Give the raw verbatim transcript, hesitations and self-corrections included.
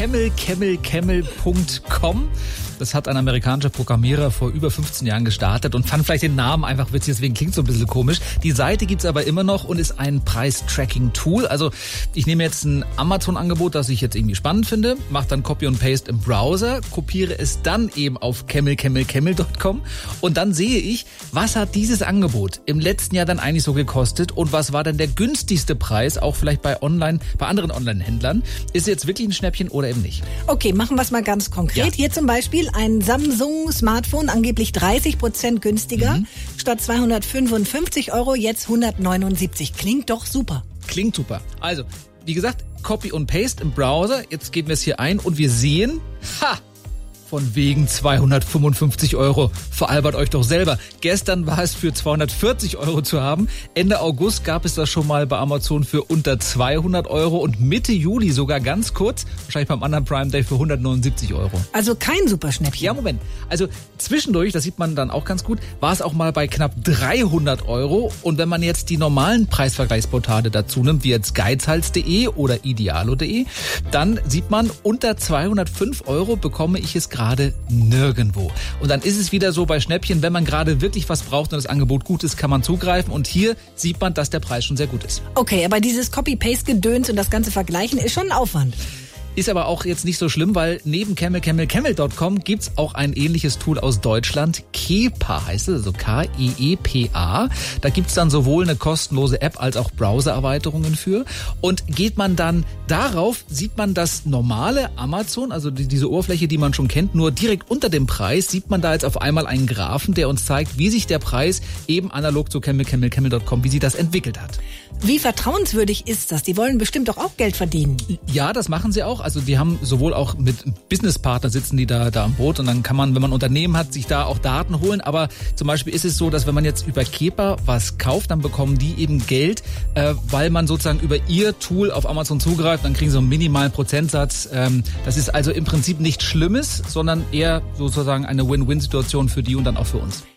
camel camel camel punkt com. Das hat ein amerikanischer Programmierer vor über fünfzehn Jahren gestartet und fand vielleicht den Namen einfach witzig, deswegen klingt es so ein bisschen komisch. Die Seite gibt's aber immer noch und ist ein Preis-Tracking-Tool. Also ich nehme jetzt ein Amazon-Angebot, das ich jetzt irgendwie spannend finde, mache dann Copy und Paste im Browser, kopiere es dann eben auf camel camel camel punkt com und dann sehe ich, was hat dieses Angebot im letzten Jahr dann eigentlich so gekostet und was war denn der günstigste Preis, auch vielleicht bei Online, bei anderen Online-Händlern. Ist jetzt wirklich ein Schnäppchen oder eben nicht? Okay, machen wir es mal ganz konkret. Ja. Hier zum Beispiel ein Samsung-Smartphone, angeblich dreißig Prozent günstiger. Mhm. Statt zweihundertfünfundfünfzig Euro, jetzt hundertneunundsiebzig. Klingt doch super. Klingt super. Also, wie gesagt, Copy und Paste im Browser. Jetzt geben wir es hier ein und wir sehen, ha! Von wegen zweihundertfünfundfünfzig Euro. Veralbert euch doch selber. Gestern war es für zweihundertvierzig Euro zu haben. Ende August gab es das schon mal bei Amazon für unter zweihundert Euro und Mitte Juli sogar ganz kurz, wahrscheinlich beim anderen Prime Day für hundertneunundsiebzig Euro. Also kein Superschnäppchen. Ja, Moment. Also zwischendurch, das sieht man dann auch ganz gut, war es auch mal bei knapp dreihundert Euro. Und wenn man jetzt die normalen Preisvergleichsportale dazu nimmt, wie jetzt geizhals punkt de oder idealo punkt de, dann sieht man, unter zweihundertfünf Euro bekomme ich es gerade gerade nirgendwo. Und dann ist es wieder so bei Schnäppchen, wenn man gerade wirklich was braucht und das Angebot gut ist, kann man zugreifen. Und hier sieht man, dass der Preis schon sehr gut ist. Okay, aber dieses Copy-Paste-Gedöns und das ganze Vergleichen ist schon ein Aufwand. Ist aber auch jetzt nicht so schlimm, weil neben camel camel camel punkt com gibt's auch ein ähnliches Tool aus Deutschland. Kepa heißt es, also K E E P A. Da gibt's dann sowohl eine kostenlose App als auch Browser-Erweiterungen für. Und geht man dann darauf, sieht man das normale Amazon, also die, diese Oberfläche, die man schon kennt, nur direkt unter dem Preis, sieht man da jetzt auf einmal einen Graphen, der uns zeigt, wie sich der Preis eben analog zu camel camel camel punkt com, wie sich das entwickelt hat. Wie vertrauenswürdig ist das? Die wollen bestimmt doch auch Geld verdienen. Ja, das machen sie auch. Also die haben sowohl auch mit Businesspartner sitzen die da, da am Boot und dann kann man, wenn man ein Unternehmen hat, sich da auch Daten holen. Aber zum Beispiel ist es so, dass wenn man jetzt über Kepa was kauft, dann bekommen die eben Geld, äh, weil man sozusagen über ihr Tool auf Amazon zugreift. Dann kriegen sie einen minimalen Prozentsatz. Ähm, das ist also im Prinzip nichts Schlimmes, sondern eher sozusagen eine Win-Win-Situation für die und dann auch für uns.